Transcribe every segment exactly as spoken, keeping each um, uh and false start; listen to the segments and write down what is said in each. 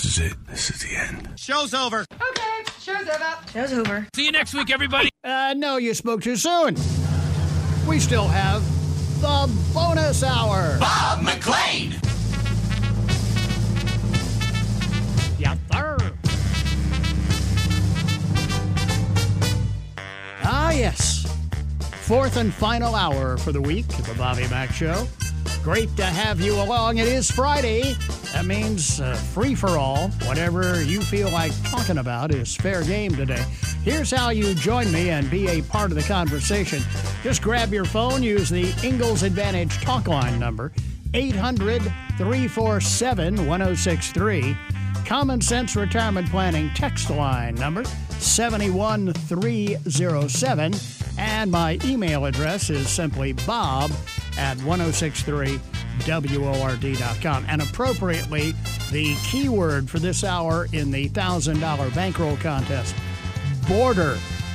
is it. This is the end. Show's over. Okay, show's over. Show's over. See you next week, everybody. Uh, no, you spoke too soon. We still have the bonus hour. Bob McLean. Yeah, sir. Ah, yes. Fourth and final hour for the week of the Bobby Mack Show. Great to have you along. It is Friday. That means uh, free for all. Whatever you feel like talking about is fair game today. Here's how you join me and be a part of the conversation. Just grab your phone, use the Ingalls Advantage talk line number, eight hundred, three four seven, one oh six three. Common Sense Retirement Planning text line number, seven one three oh seven. And my email address is simply bob at ten sixty-three word dot com. And appropriately, the keyword for this hour in the one thousand dollars bankroll contest, border,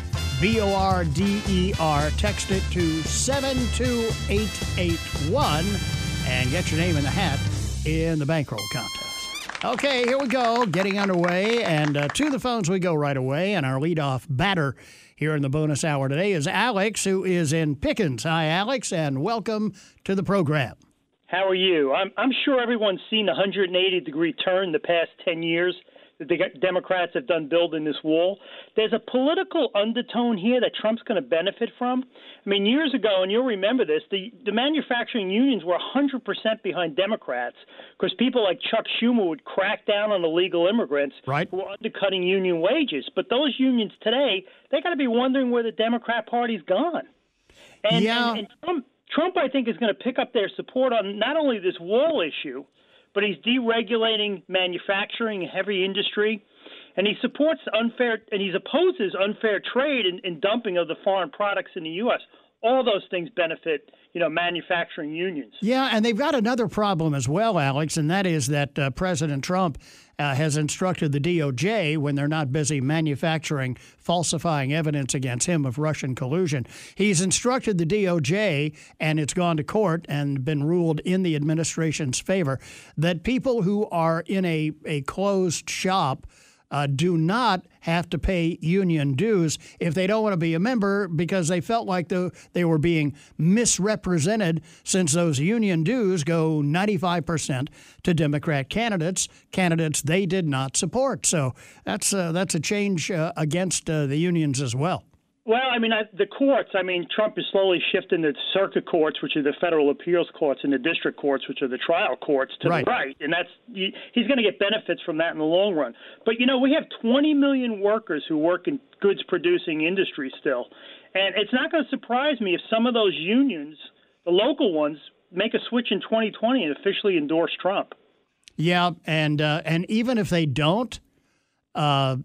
B O R D E R. Text it to seven two eight eight one and get your name in the hat in the bankroll contest. Okay, here we go, getting underway, and uh, to the phones we go right away, and our leadoff batter here in the bonus hour today is Alex, who is in Pickens. Hi, Alex, and welcome to the program. How are you? I'm, I'm sure everyone's seen the one hundred eighty degree turn the past ten years that the Democrats have done building this wall. There's a political undertone here that Trump's going to benefit from. I mean, years ago, and you'll remember this, the, the manufacturing unions were one hundred percent behind Democrats because people like Chuck Schumer would crack down on illegal immigrants right. who were undercutting union wages. But those unions today, they got to be wondering where the Democrat Party's gone. And, yeah. and, and Trump, Trump, I think, is going to pick up their support on not only this wall issue, but he's deregulating manufacturing, heavy industry, and he supports unfair and he opposes unfair trade and, and dumping of the foreign products in the U S. All those things benefit, you know, manufacturing unions. Yeah, and they've got another problem as well, Alex, and that is that uh, President Trump uh, has instructed the D O J, when they're not busy manufacturing, falsifying evidence against him of Russian collusion, he's instructed the D O J, and it's gone to court and been ruled in the administration's favor, that people who are in a, a closed shop Uh, do not have to pay union dues if they don't want to be a member because they felt like the, they were being misrepresented, since those union dues go ninety-five percent to Democrat candidates, candidates they did not support. So that's, uh, that's a change uh, against uh, the unions as well. Well, I mean, I, the courts, I mean, Trump is slowly shifting the circuit courts, which are the federal appeals courts, and the district courts, which are the trial courts, to right. the right. And that's he's going to get benefits from that in the long run. But, you know, we have twenty million workers who work in goods-producing industry still. And it's not going to surprise me if some of those unions, the local ones, make a switch in twenty twenty and officially endorse Trump. Yeah, and uh, and even if they don't, uh,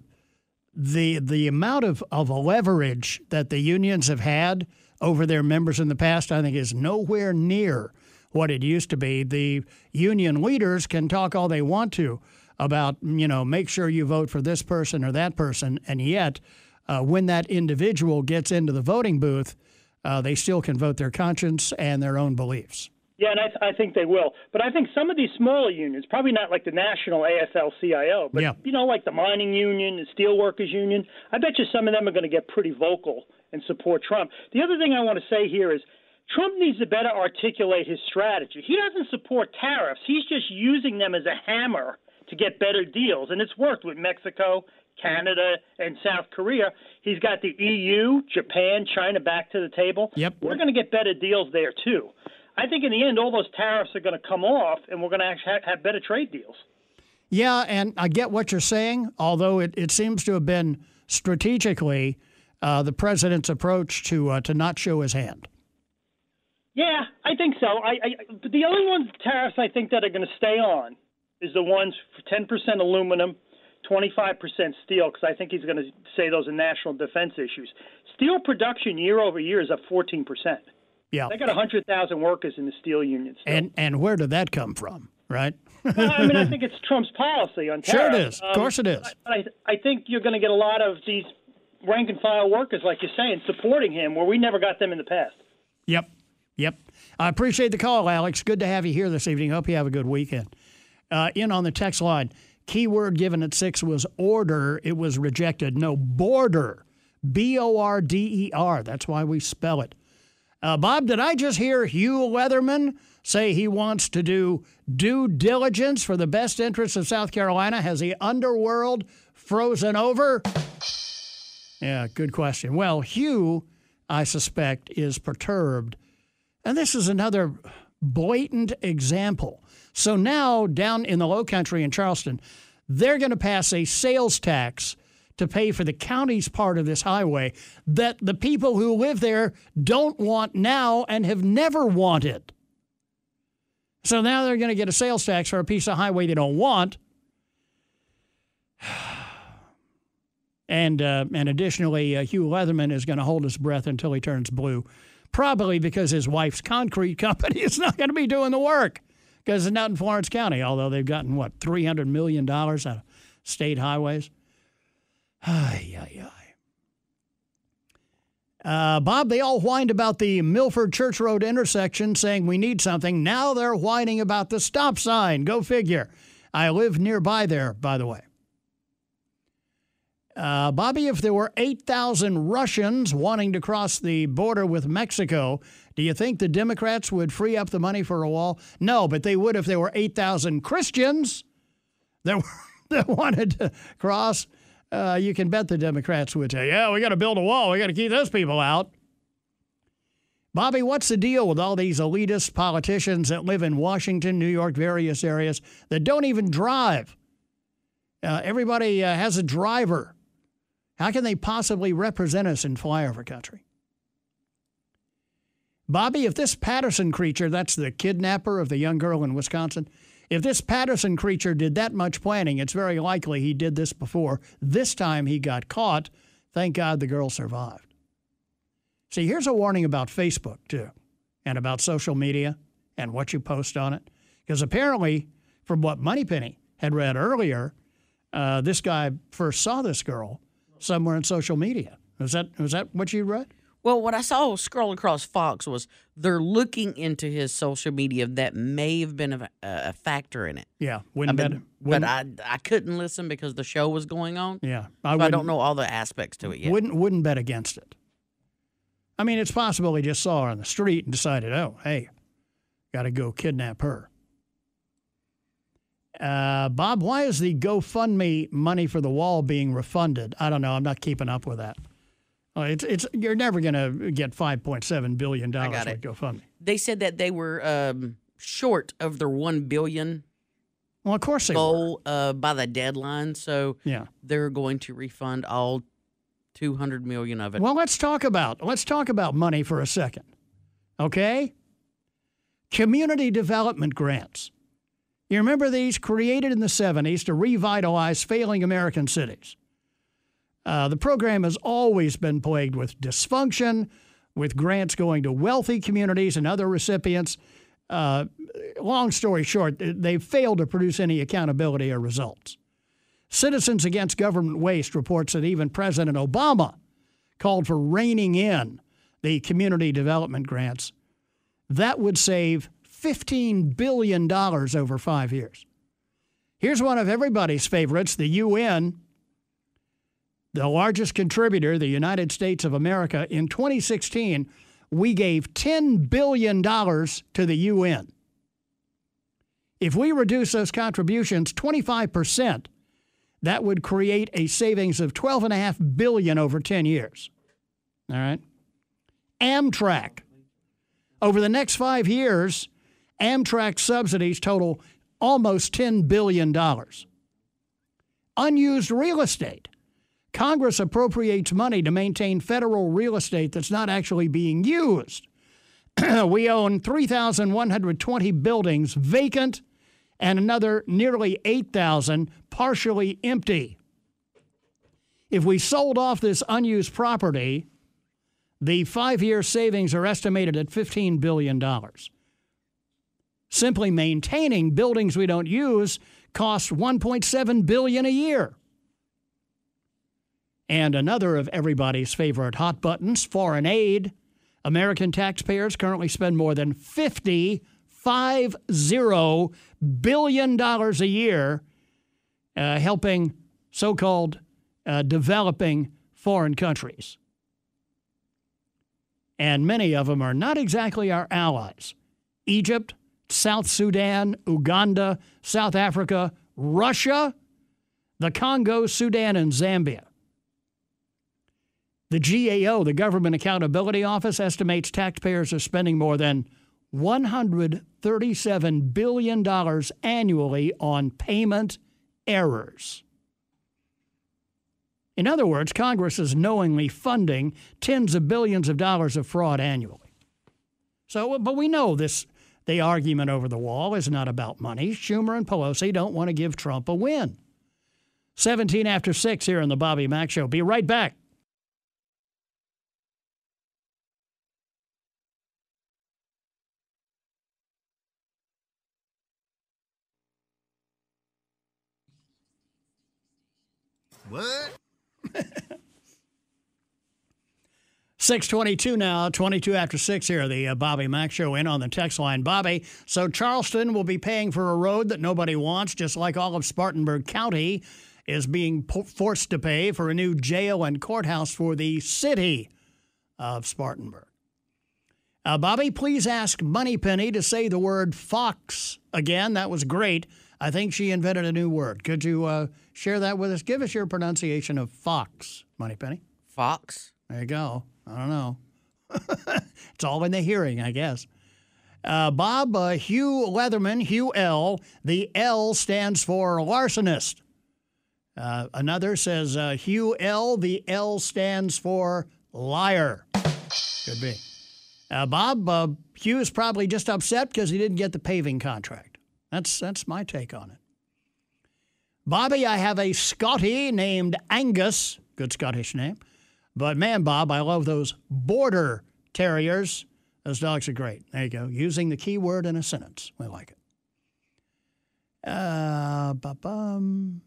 the the amount of, of leverage that the unions have had over their members in the past, I think, is nowhere near what it used to be. The union leaders can talk all they want to about, you know, make sure you vote for this person or that person, and yet uh, when that individual gets into the voting booth, uh, they still can vote their conscience and their own beliefs. Yeah, and I, th- I think they will. But I think some of these smaller unions, probably not like the national A S L C I O, but, yeah. you know, like the mining union, the steelworkers union, I bet you some of them are going to get pretty vocal and support Trump. The other thing I want to say here is Trump needs to better articulate his strategy. He doesn't support tariffs. He's just using them as a hammer to get better deals, and it's worked with Mexico, Canada, and South Korea. He's got the E U, Japan, China back to the table. Yep. We're going to get better deals there, too. I think in the end, all those tariffs are going to come off, and we're going to actually have better trade deals. Yeah, and I get what you're saying, although it, it seems to have been strategically uh, the president's approach to uh, to not show his hand. Yeah, I think so. I, I the only ones tariffs I think that are going to stay on is the ones for ten percent aluminum, twenty-five percent steel, because I think he's going to say those are national defense issues. Steel production year over year is up fourteen percent. Yeah. They got one hundred thousand workers in the steel union still. And and where did that come from, right? Well, I mean, I think it's Trump's policy on tariffs. Sure it is. Of Um, course it is. I, I, I think you're going to get a lot of these rank-and-file workers, like you're saying, supporting him, where we never got them in the past. Yep. Yep. I appreciate the call, Alex. Good to have you here this evening. Hope you have a good weekend. Uh, in on the text line, Key word given at six was order. It was rejected. No, border. B O R D E R. That's why we spell it. Uh, Bob, did I just hear Hugh Leatherman say he wants to do due diligence for the best interests of South Carolina? Has the underworld frozen over? Yeah, good question. Well, Hugh, I suspect, is perturbed. And this is another blatant example. So now, down in the Low Country in Charleston, they're going to pass a sales tax to pay for the county's part of this highway that the people who live there don't want now and have never wanted. So now they're going to get a sales tax for a piece of highway they don't want. And uh, and additionally, uh, Hugh Leatherman is going to hold his breath until he turns blue, probably because his wife's concrete company is not going to be doing the work because it's not in Florence County, although they've gotten, what, three hundred million dollars out of state highways. Ay, ay, ay. Uh, Bob, they all whined about the Milford Church Road intersection, saying we need something. Now they're whining about the stop sign. Go figure. I live nearby there, by the way. Uh, Bobby, if there were eight thousand Russians wanting to cross the border with Mexico, do you think the Democrats would free up the money for a wall? No, but they would if there were eight thousand Christians that, that wanted to cross. Uh, you can bet the Democrats would say, yeah, we got to build a wall. We got to keep those people out. Bobby, what's the deal with all these elitist politicians that live in Washington, New York, various areas that don't even drive? Uh, everybody uh, has a driver. How can they possibly represent us in flyover country? Bobby, if this Patterson creature, that's the kidnapper of the young girl in Wisconsin, if this Patterson creature did that much planning, it's very likely he did this before. This time he got caught. Thank God the girl survived. See, here's a warning about Facebook, too, and about social media and what you post on it. Because apparently, from what Moneypenny had read earlier, uh, this guy first saw this girl somewhere in social media. Was that was that what you read? Well, what I saw scroll across Fox was they're looking into his social media that may have been a, a factor in it. Yeah, wouldn't I bet. mean, Wouldn't, but I I couldn't listen because the show was going on. yeah, I, I, so I don't know all the aspects to it yet. Wouldn't wouldn't bet against it. I mean, it's possible he just saw her on the street and decided, oh, hey, got to go kidnap her. Uh, Bob, why is the GoFundMe money for the wall being refunded? I don't know. I'm not keeping up with that. Uh, it's it's you're never going to get five point seven billion dollars with GoFundMe. They said that they were um, short of their one billion Well, of course they goal uh, by the deadline, so Yeah. they're going to refund all two hundred million dollars of it. Well, let's talk about let's talk about money for a second, okay? Community development grants. You remember these, created in the seventies to revitalize failing American cities. Uh, the program has always been plagued with dysfunction, with grants going to wealthy communities and other recipients. Uh, long story short, they've failed to produce any accountability or results. Citizens Against Government Waste reports that even President Obama called for reining in the community development grants. That would save fifteen billion dollars over five years. Here's one of everybody's favorites, the U N. The largest contributor, the United States of America, in twenty sixteen, we gave ten billion dollars to the U N. If we reduce those contributions twenty-five percent, that would create a savings of twelve point five billion dollars over ten years. All right? Amtrak. Over the next five years, Amtrak subsidies total almost ten billion dollars. Unused real estate. Congress appropriates money to maintain federal real estate that's not actually being used. We own three thousand one hundred twenty buildings vacant and another nearly eight thousand partially empty. If we sold off this unused property, the five-year savings are estimated at fifteen billion dollars. Simply maintaining buildings we don't use costs one point seven billion dollars a year. And another of everybody's favorite hot buttons, foreign aid. American taxpayers currently spend more than fifty billion dollars a year uh, helping so-called uh, developing foreign countries. And many of them are not exactly our allies. Egypt, South Sudan, Uganda, South Africa, Russia, the Congo, Sudan, and Zambia. The G A O, the Government Accountability Office, estimates taxpayers are spending more than one hundred thirty-seven billion dollars annually on payment errors. In other words, Congress is knowingly funding tens of billions of dollars of fraud annually. So, but we know this, the argument over the wall is not about money. Schumer and Pelosi don't want to give Trump a win. seventeen after six here on the Bobby Mack Show. Be right back. What? six twenty-two now, twenty-two after six here, the uh, Bobby Mack Show in on the text line. Bobby, so Charleston will be paying for a road that nobody wants, just like all of Spartanburg County is being po- forced to pay for a new jail and courthouse for the city of Spartanburg. Uh, Bobby, please ask Moneypenny to say the word fox again. That was great. I think she invented a new word. Could you uh, share that with us? Give us your pronunciation of fox, Moneypenny. Fox? There you go. I don't know. It's all in the hearing, I guess. Uh, Bob, uh, Hugh Leatherman, Hugh L. The L stands for larcenist. Uh, another says uh, Hugh L. The L stands for liar. Could be. Uh, Bob, uh, Hugh is probably just upset because he didn't get the paving contract. That's that's my take on it. Bobby, I have a Scottie named Angus. Good Scottish name. But man, Bob, I love those border terriers. Those dogs are great. There you go. Using the key word in a sentence. We like it. Uh, ba-bum.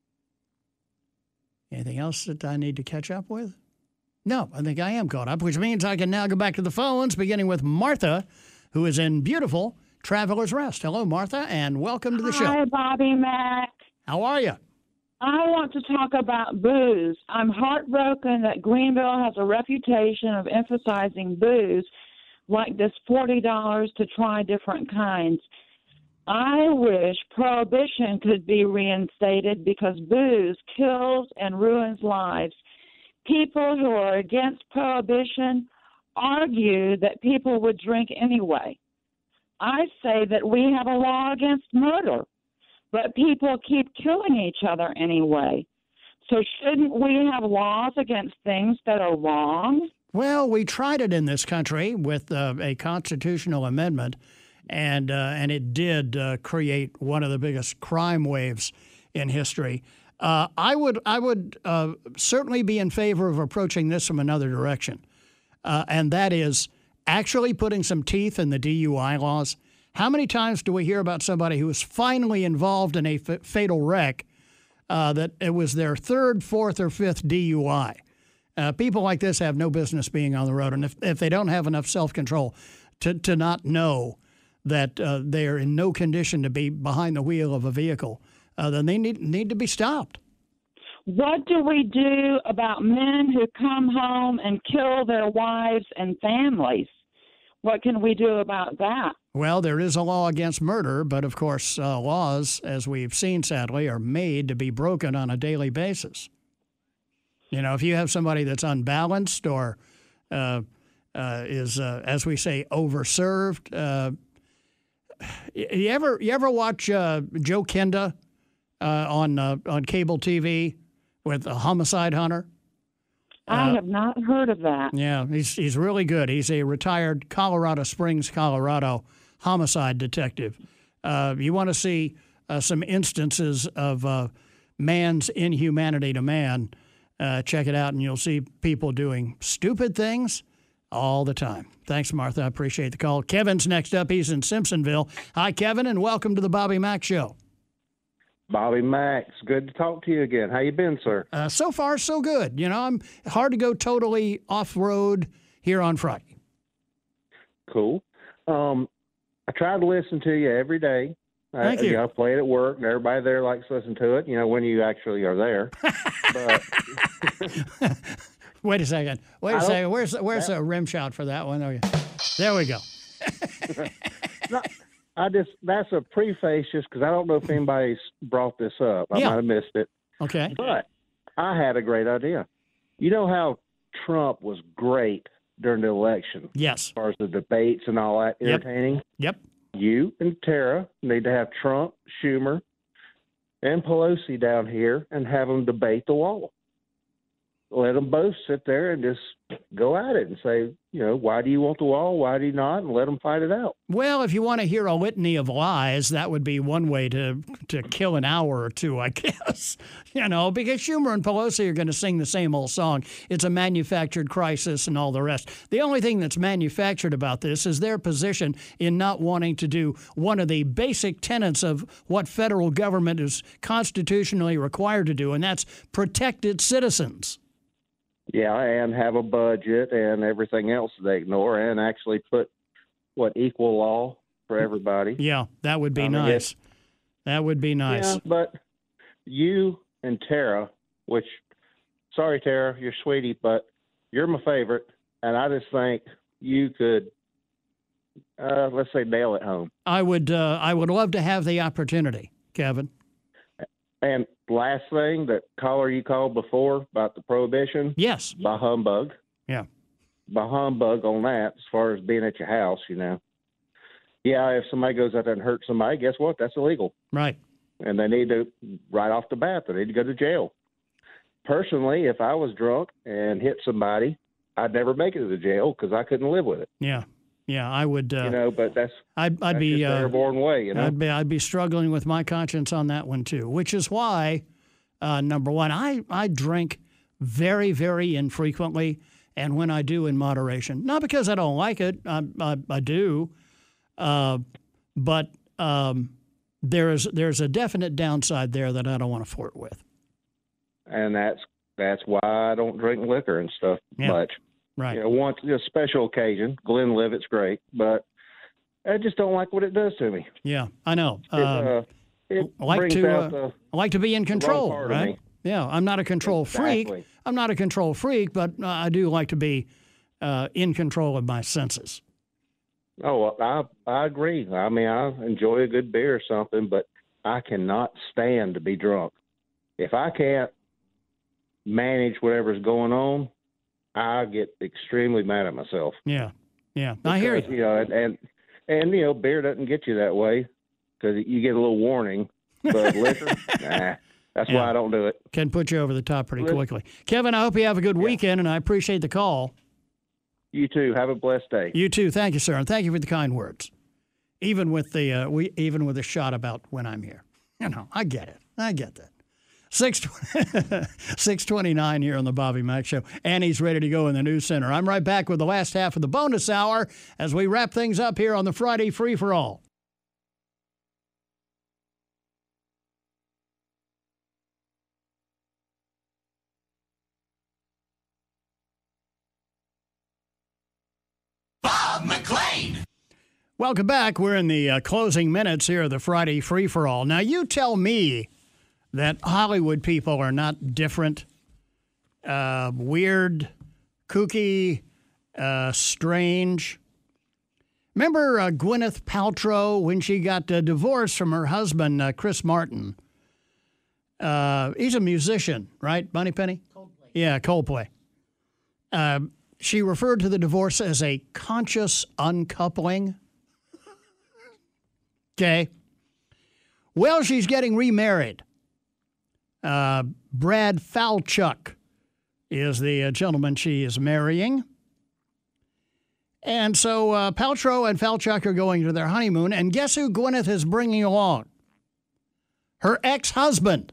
Anything else that I need to catch up with? No, I think I am caught up, which means I can now go back to the phones, beginning with Martha, who is in beautiful Traveler's Rest. Hello, Martha, and welcome to the show. Hi, Bobby Mack. How are you? I want to talk about booze. I'm heartbroken that Greenville has a reputation of emphasizing booze, like this forty dollars to try different kinds. I wish prohibition could be reinstated because booze kills and ruins lives. People who are against prohibition argue that people would drink anyway. I say that we have a law against murder, but people keep killing each other anyway. So shouldn't we have laws against things that are wrong? Well, we tried it in this country with uh, a constitutional amendment, and uh, and it did uh, create one of the biggest crime waves in history. Uh, I would I would uh, certainly be in favor of approaching this from another direction, uh, and that is actually putting some teeth in the D U I laws. How many times do we hear about somebody who was finally involved in a f- fatal wreck uh, that it was their third, fourth, or fifth D U I? Uh, people like this have no business being on the road, and if, if they don't have enough self-control to, to not know that uh, they are in no condition to be behind the wheel of a vehicle, uh, then they need, need to be stopped. What do we do about men who come home and kill their wives and families? What can we do about that? Well, there is a law against murder, but of course, uh, laws, as we've seen, sadly, are made to be broken on a daily basis. You know, if you have somebody that's unbalanced or uh, uh, is, uh, as we say, overserved, uh, you ever you ever watch uh, Joe Kenda uh, on uh, on cable T V with a homicide hunter? I Uh, have not heard of that. Yeah, he's he's really good. He's a retired Colorado Springs, Colorado homicide detective. Uh, you want to see uh, some instances of uh, man's inhumanity to man, uh, check it out, and you'll see people doing stupid things all the time. Thanks, Martha. I appreciate the call. Kevin's next up. He's in Simpsonville. Hi, Kevin, and welcome to the Bobby Mack Show. Bobby Max, good to talk to you again. How you been, sir? Uh, so far, so good. You know, I'm hard to go totally off-road here on Friday. Cool. Um, I try to listen to you every day. I, you. you know, play it at work, and everybody there likes to listen to it, you know, when you actually are there. But Wait a second. Wait a I don't- second. Where's where's a rim shot for that one? Okay. There we go. no, I just, that's a preface just because I don't know if anybody's brought this up. I Yeah. might have missed it. Okay. But I had a great idea. You know how Trump was great during the election Yes. as far as the debates and all that, Yep. entertaining? Yep. You and Tara need to have Trump, Schumer, and Pelosi down here and have them debate the wall. Let them both sit there and just go at it and say, you know, why do you want the wall? Why do you not? And let them fight it out. Well, if you want to hear a litany of lies, that would be one way to to kill an hour or two, I guess. You know, because Schumer and Pelosi are going to sing the same old song. It's a manufactured crisis and all the rest. The only thing that's manufactured about this is their position in not wanting to do one of the basic tenets of what federal government is constitutionally required to do, and that's protect its citizens. Yeah, and have a budget and everything else they ignore, and actually put what equal law for everybody. Yeah, that would be I mean, nice. it- That would be nice. Yeah, but you and Tara, which, sorry Tara, you're sweetie, but you're my favorite, and I just think you could, uh, let's say, nail it home. I would uh, I would love to have the opportunity, Kevin. And last thing, that caller you called before about the prohibition, Yes. by humbug. Yeah. By humbug on that, as far as being at your house, you know. Yeah, if somebody goes out there and hurts somebody, guess what? That's illegal. Right. And they need to, right off the bat, they need to go to jail. Personally, if I was drunk and hit somebody, I'd never make it to the jail because I couldn't live with it. Yeah. Yeah. I would. Uh, You know, but that's, I'd I'd that's be just the uh, airborne way, you know. I'd be I'd be struggling with my conscience on that one too. Which is why, uh, number one, I I drink very very infrequently, and when I do, in moderation. Not because I don't like it. I I, I do, uh, but um, there's there's a definite downside there that I don't want to flirt with. And that's that's why I don't drink liquor and stuff Yeah. much. Right. You know, once a special occasion, Glenlivet's great, but I just don't like what it does to me. Yeah, I know. It, Um, uh, it I like brings to out uh, the I like to be in control, part of right? me. Yeah, I'm not a control freak. Exactly. I'm not a control freak, but uh, I do like to be uh, in control of my senses. Oh, I I agree. I mean, I enjoy a good beer or something, but I cannot stand to be drunk. If I can't manage whatever's going on, I get extremely mad at myself. Yeah, yeah, I hear Because, you. You know, and, and and you know, beer doesn't get you that way because you get a little warning. But liquor, nah, that's Yeah. why I don't do it. Can put you over the top pretty Let- quickly. Kevin, I hope you have a good weekend, and I appreciate the call. You too. Have a blessed day. You too. Thank you, sir, and thank you for the kind words. Even with the uh, we even with a shot about when I'm here, you know, I get it. I get that. Six six twenty nine here on the Bobby Mack Show. Annie's ready to go in the news center. I'm right back with the last half of the bonus hour as we wrap things up here on the Friday Free for All. Bob McLean. Welcome back. We're in the uh, closing minutes here of the Friday Free for All. Now, you tell me that Hollywood people are not different, uh, weird, kooky, uh, strange. Remember uh, Gwyneth Paltrow when she got uh, divorced from her husband, uh, Chris Martin? Uh, he's a musician, right, Bunny Penny? Coldplay. Yeah, Coldplay. Uh, she referred to the divorce as a conscious uncoupling. Okay. Well, she's getting remarried. Uh, Brad Falchuk is the uh, gentleman she is marrying. And so uh, Paltrow and Falchuk are going to their honeymoon, and guess who Gwyneth is bringing along? Her ex-husband.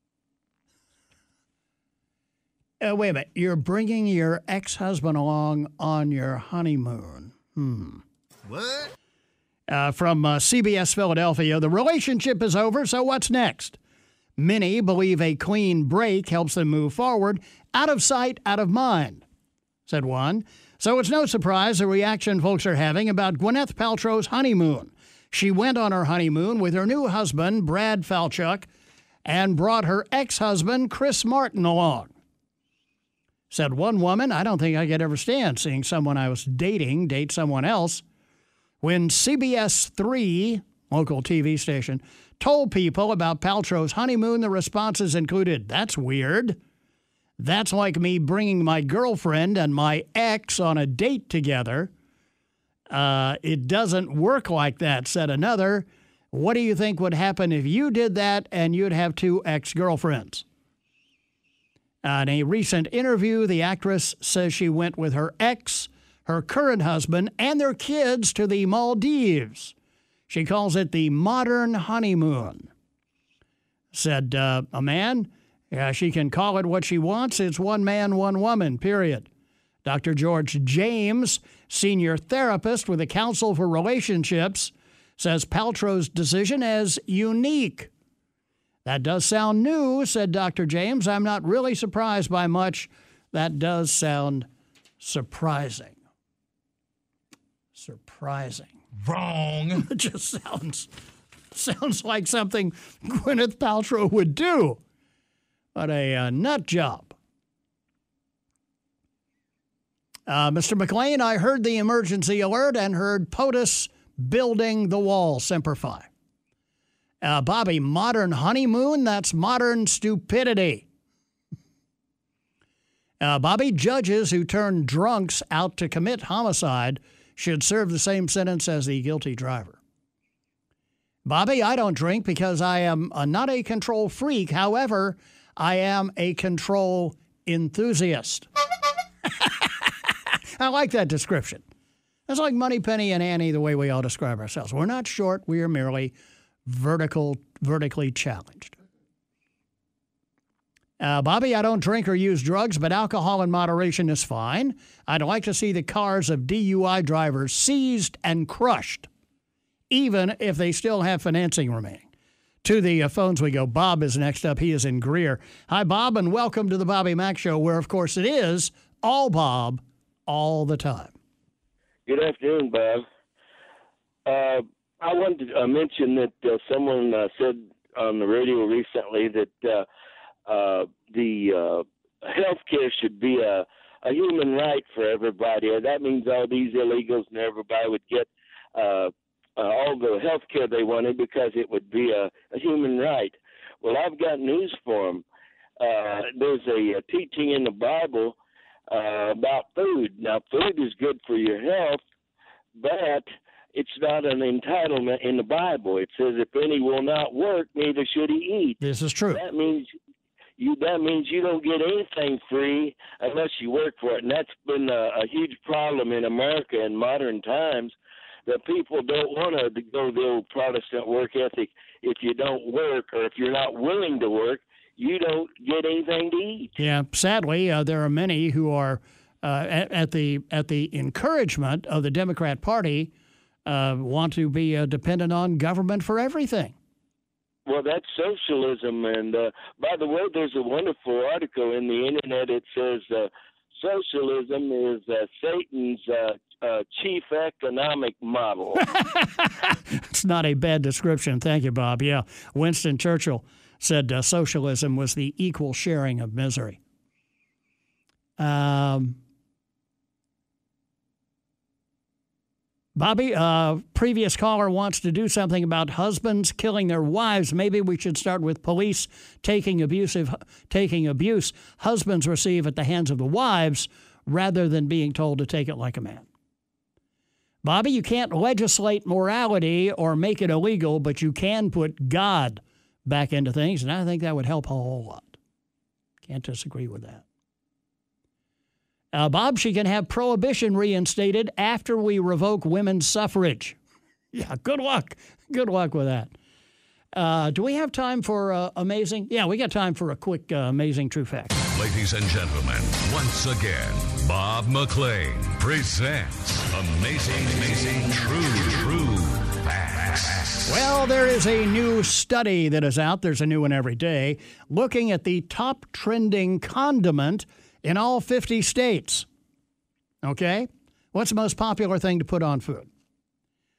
Uh, wait a minute. You're bringing your ex-husband along on your honeymoon. Hmm. What? Uh, from uh, C B S Philadelphia, the relationship is over, so what's next? Many believe a clean break helps them move forward, out of sight, out of mind, said one. So it's no surprise the reaction folks are having about Gwyneth Paltrow's honeymoon. She went on her honeymoon with her new husband, Brad Falchuk, and brought her ex-husband, Chris Martin, along. Said one woman, I don't think I could ever stand seeing someone I was dating date someone else. When C B S three, local T V station, told people about Paltrow's honeymoon, the responses included, that's weird. That's like me bringing my girlfriend and my ex on a date together. Uh, it doesn't work like that, said another. What do you think would happen if you did that and you'd have two ex-girlfriends? Uh, in a recent interview, the actress says she went with her ex, her current husband, and their kids to the Maldives. She calls it the modern honeymoon. Said uh, a man, yeah, she can call it what she wants. It's one man, one woman, period. Doctor George James, senior therapist with the Council for Relationships, says Paltrow's decision is unique. That does sound new, said Doctor James. I'm not really surprised by much. That does sound surprising. Surprising. Wrong. It just sounds sounds like something Gwyneth Paltrow would do. What a uh, nut job. Uh, Mister McLean, I heard the emergency alert and heard POTUS building the wall. Semper Fi. Uh, Bobby, modern honeymoon? That's modern stupidity. Uh, Bobby, judges who turn drunks out to commit homicide should serve the same sentence as the guilty driver. Bobby, I don't drink because I am a, not a control freak. However, I am a control enthusiast. I like that description. That's like Moneypenny and Annie, the way we all describe ourselves. We're not short. We are merely vertical, vertically challenged. Uh, Bobby, I don't drink or use drugs, but alcohol in moderation is fine. I'd like to see the cars of D U I drivers seized and crushed, even if they still have financing remaining. To the uh, phones we go. Bob is next up. He is in Greer. Hi, Bob, and welcome to the Bobby Mack Show, where, of course, it is all Bob all the time. Good afternoon, Bob. Uh, I wanted to uh, mention that uh, someone uh, said on the radio recently that uh, uh, the uh, health care should be a, a human right for everybody. That means all these illegals and everybody would get uh, uh, all the health care they wanted because it would be a, a human right. Well, I've got news for them. Uh, there's a, a teaching in the Bible uh, about food. Now, food is good for your health, but it's not an entitlement in the Bible. It says, if any will not work, neither should he eat. This is true. That means you that means you don't get anything free unless you work for it. And that's been a, a huge problem in America in modern times, that people don't want to go the old Protestant work ethic. If you don't work, or if you're not willing to work, you don't get anything to eat. Yeah, sadly, uh, there are many who are uh, at, at the at the encouragement of the Democrat Party uh, want to be uh, dependent on government for everything. Well, that's socialism. And uh, by the way, there's a wonderful article in the internet. It says uh, socialism is uh, Satan's uh, uh, chief economic model. It's not a bad description. Thank you, Bob. Yeah, Winston Churchill said uh, socialism was the equal sharing of misery. Um, Bobby, uh, previous caller wants to do something about husbands killing their wives. Maybe we should start with police taking abusive, taking abuse husbands receive at the hands of the wives rather than being told to take it like a man. Bobby, you can't legislate morality or make it illegal, but you can put God back into things, and I think that would help a whole lot. Can't disagree with that. Uh, Bob, she can have prohibition reinstated after we revoke women's suffrage. Yeah, good luck. Good luck with that. Uh, do we have time for uh, amazing? Yeah, we got time for a quick uh, amazing true fact. Ladies and gentlemen, once again, Bob McLean presents Amazing, Amazing True, True Facts. Well, there is a new study that is out. There's a new one every day, looking at the top trending condiment in all fifty states. Okay? What's the most popular thing to put on food?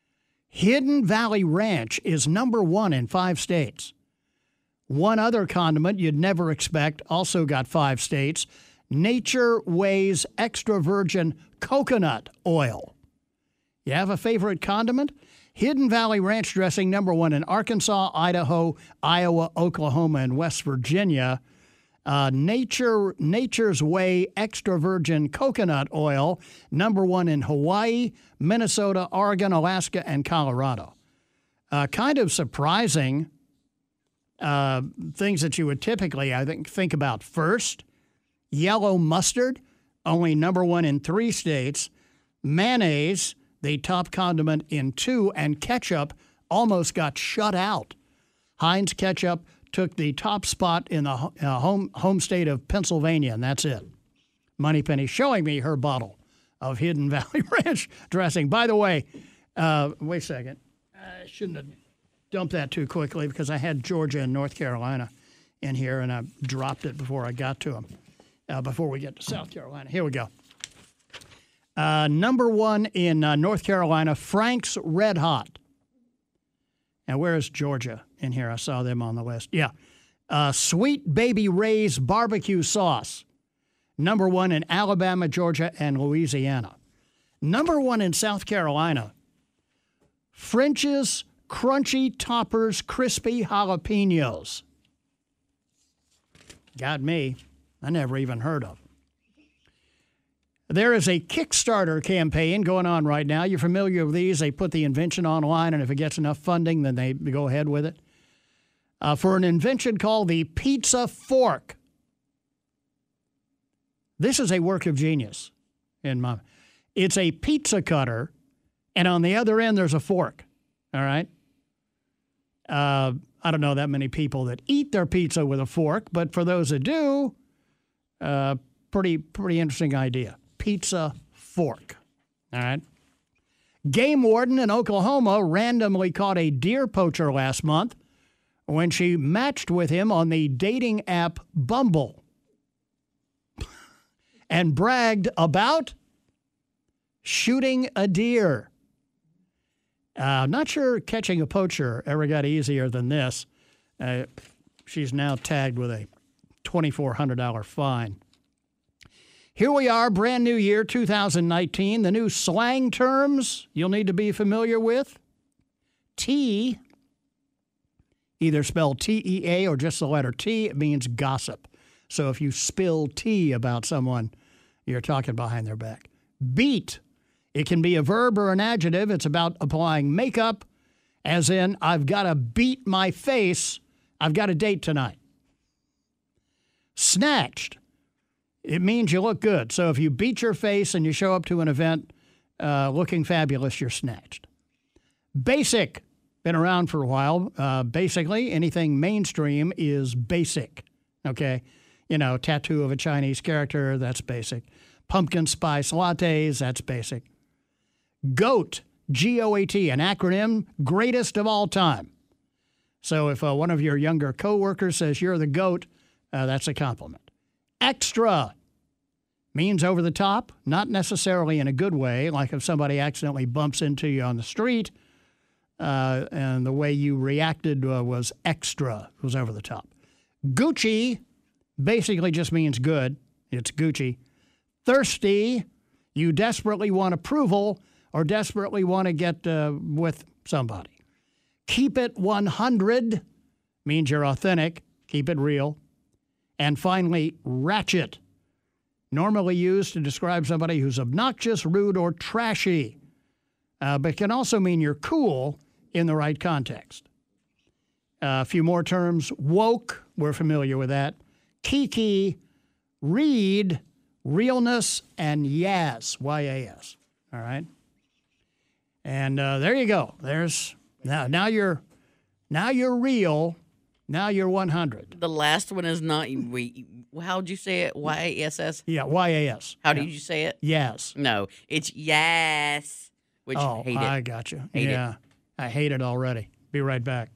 Hidden Valley Ranch is number one in five states. One other condiment you'd never expect also got five states. Nature Way's extra virgin coconut oil. You have a favorite condiment? Hidden Valley Ranch dressing, number one in Arkansas, Idaho, Iowa, Oklahoma, and West Virginia. Uh, Nature Nature's Way extra virgin coconut oil, number one in Hawaii, Minnesota, Oregon, Alaska, and Colorado. Uh, kind of surprising uh, things that you would typically, I think, think about first. Yellow mustard, only number one in three states. Mayonnaise, the top condiment in two, and ketchup almost got shut out. Heinz ketchup took the top spot in the uh, home home state of Pennsylvania, and that's it. Moneypenny showing me her bottle of Hidden Valley Ranch dressing. By the way, uh, wait a second. I shouldn't have dumped that too quickly because I had Georgia and North Carolina in here, and I dropped it before I got to them, uh, before we get to South Carolina. Here we go. Uh, number one in uh, North Carolina, Frank's Red Hot. Now, where is Georgia in here? I saw them on the list. Yeah. Uh, Sweet Baby Ray's barbecue sauce. Number one in Alabama, Georgia, and Louisiana. Number one in South Carolina, French's Crunchy Toppers Crispy Jalapenos. Got me. I never even heard of. There is a Kickstarter campaign going on right now. You're familiar with these. They put the invention online, and if it gets enough funding, then they go ahead with it. Uh, for an invention called the Pizza Fork. This is a work of genius. In my, it's a pizza cutter, and on the other end, there's a fork. All right? Uh, I don't know that many people that eat their pizza with a fork, but for those that do, uh, pretty pretty interesting idea. Pizza Fork. All right. Game warden in Oklahoma randomly caught a deer poacher last month when she matched with him on the dating app Bumble and bragged about shooting a deer. Uh, not sure catching a poacher ever got easier than this. Uh, she's now tagged with a twenty-four hundred dollars fine. Here we are, brand new year, two thousand nineteen. The new slang terms you'll need to be familiar with. Tea, either spelled T E A or just the letter T, it means gossip. So if you spill tea about someone, you're talking behind their back. Beat, it can be a verb or an adjective. It's about applying makeup, as in, I've got to beat my face. I've got a date tonight. Snatched. It means you look good. So if you beat your face and you show up to an event uh, looking fabulous, you're snatched. Basic, been around for a while. Uh, basically, anything mainstream is basic, okay? You know, tattoo of a Chinese character, that's basic. Pumpkin spice lattes, that's basic. GOAT, G O A T, an acronym, greatest of all time. So if uh, one of your younger coworkers says you're the GOAT, uh, that's a compliment. Extra means over the top, not necessarily in a good way, like if somebody accidentally bumps into you on the street uh, and the way you reacted uh, was extra, was over the top. Gucci basically just means good. It's Gucci. Thirsty, you desperately want approval or desperately want to get uh, with somebody. Keep it one hundred means you're authentic. Keep it real. And finally, ratchet, normally used to describe somebody who's obnoxious, rude, or trashy, uh, but can also mean you're cool in the right context. Uh, a few more terms. Woke, we're familiar with that. Kiki, read, realness, and yas, Y A S. All right? And uh, there you go. There's now now you're now you're real. Now you're one hundred. The last one is not. We. How'd you say it? Y A S S? Yeah, Y A S. How yeah. did you say it? Yes. No, it's yes. Which oh, hate it. I got you. Hate yeah, it. I hate it already. Be right back.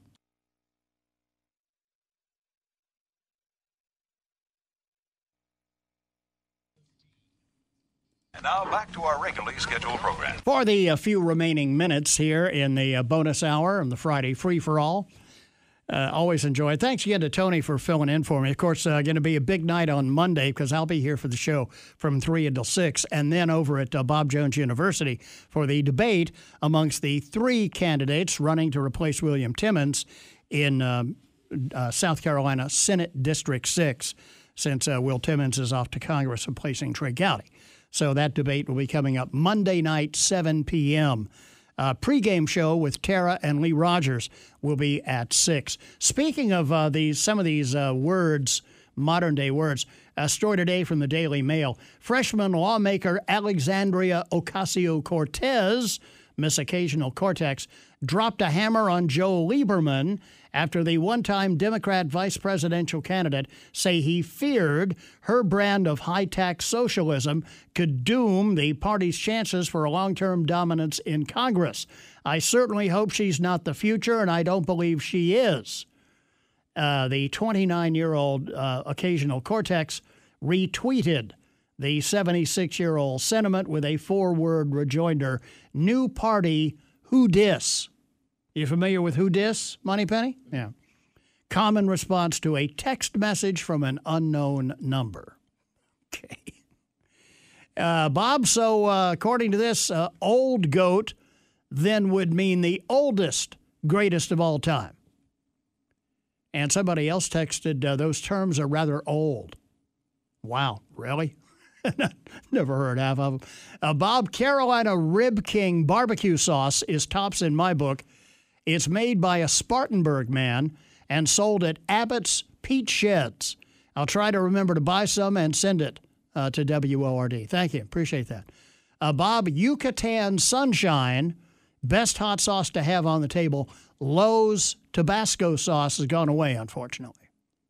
Now back to our regularly scheduled program. For the uh, few remaining minutes here in the uh, bonus hour and the Friday free-for-all, uh, always enjoy it. Thanks again to Tony for filling in for me. Of course, uh, going to be a big night on Monday because I'll be here for the show from three until six, and then over at uh, Bob Jones University for the debate amongst the three candidates running to replace William Timmons in uh, uh, South Carolina Senate District six, since uh, Will Timmons is off to Congress replacing Trey Gowdy. So that debate will be coming up Monday night, seven p.m. Uh, pre-game show with Tara and Lee Rogers will be at six. Speaking of uh, these, some of these uh, words, modern-day words, a story today from the Daily Mail. Freshman lawmaker Alexandria Ocasio-Cortez, Miss Occasional Cortex, dropped a hammer on Joe Lieberman after the one-time Democrat vice presidential candidate say he feared her brand of high-tax socialism could doom the party's chances for a long-term dominance in Congress. I certainly hope she's not the future, and I don't believe she is. Uh, the twenty-nine-year-old uh, Occasional Cortex retweeted the seventy-six-year-old sentiment with a four-word rejoinder, new party, who dis? You familiar with who dis, Moneypenny? Yeah. Common response to a text message from an unknown number. Okay. Uh, Bob, so uh, according to this, uh, old goat then would mean the oldest, greatest of all time. And somebody else texted, uh, those terms are rather old. Wow, really? Never heard half of them. Uh, Bob, Carolina Rib King barbecue sauce is tops in my book. It's made by a Spartanburg man and sold at Abbott's Peach Sheds. I'll try to remember to buy some and send it uh, to W O R D. Thank you. Appreciate that. Uh, Bob, Yucatan Sunshine, best hot sauce to have on the table. Lowe's Tabasco sauce has gone away, unfortunately.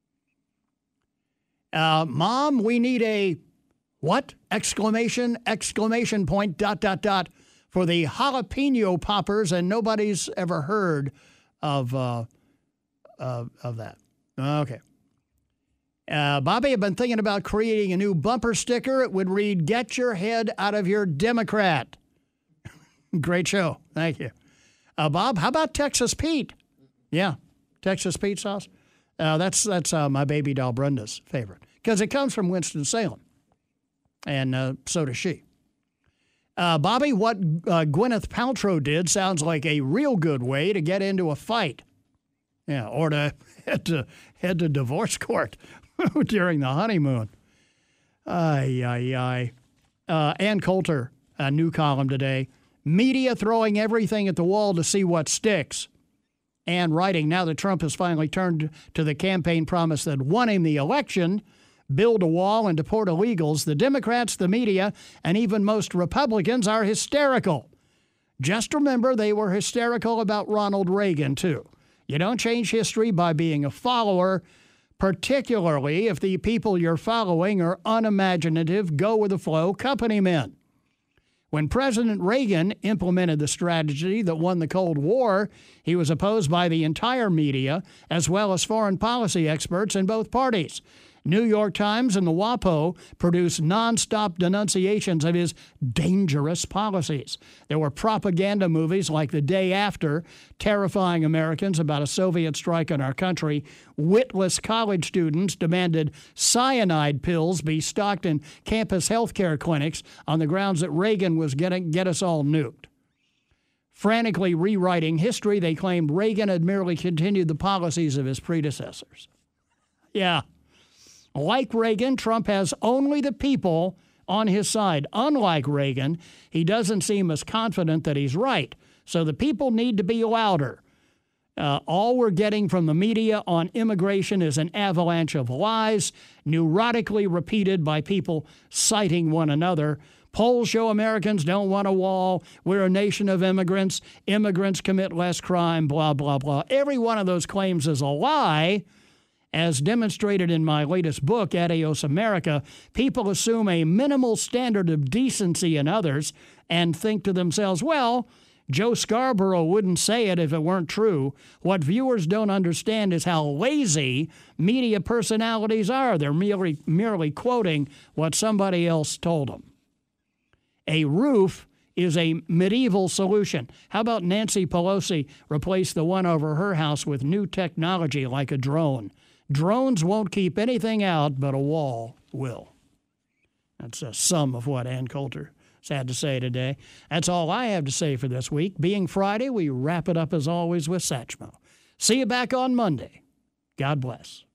Uh, Mom, we need a what? Exclamation, exclamation point, dot, dot, dot. For the jalapeno poppers, and nobody's ever heard of uh, uh, of that. Okay. Uh, Bobby, I've been thinking about creating a new bumper sticker. It would read, "Get your head out of your Democrat." Great show. Thank you. Uh, Bob, how about Texas Pete? Yeah, Texas Pete sauce. Uh, that's that's uh, my baby doll Brenda's favorite because it comes from Winston-Salem, and uh, so does she. Uh, Bobby, what uh, Gwyneth Paltrow did sounds like a real good way to get into a fight. Yeah, or to head to, head to divorce court during the honeymoon. Ay, ay, ay. Uh, Ann Coulter, a new column today. Media throwing everything at the wall to see what sticks. And writing, now that Trump has finally turned to the campaign promise that won him the election, build a wall and deport illegals, the Democrats, the media, and even most Republicans are hysterical. Just remember they were hysterical about Ronald Reagan, too. You don't change history by being a follower, particularly if the people you're following are unimaginative, go-with-the-flow company men. When President Reagan implemented the strategy that won the Cold War, he was opposed by the entire media, as well as foreign policy experts in both parties. New York Times and the WAPO produced nonstop denunciations of his dangerous policies. There were propaganda movies like The Day After, terrifying Americans about a Soviet strike on our country. Witless college students demanded cyanide pills be stocked in campus health care clinics on the grounds that Reagan was going to get us all nuked. Frantically rewriting history, they claimed Reagan had merely continued the policies of his predecessors. Yeah. Like Reagan, Trump has only the people on his side. Unlike Reagan, he doesn't seem as confident that he's right. So the people need to be louder. Uh, all we're getting from the media on immigration is an avalanche of lies, neurotically repeated by people citing one another. Polls show Americans don't want a wall. We're a nation of immigrants. Immigrants commit less crime, blah, blah, blah. Every one of those claims is a lie. As demonstrated in my latest book, Adios America, people assume a minimal standard of decency in others and think to themselves, well, Joe Scarborough wouldn't say it if it weren't true. What viewers don't understand is how lazy media personalities are. They're merely, merely quoting what somebody else told them. A roof is a medieval solution. How about Nancy Pelosi replace the one over her house with new technology like a drone? Drones won't keep anything out, but a wall will. That's a sum of what Ann Coulter had to say today. That's all I have to say for this week. Being Friday, we wrap it up as always with Satchmo. See you back on Monday. God bless.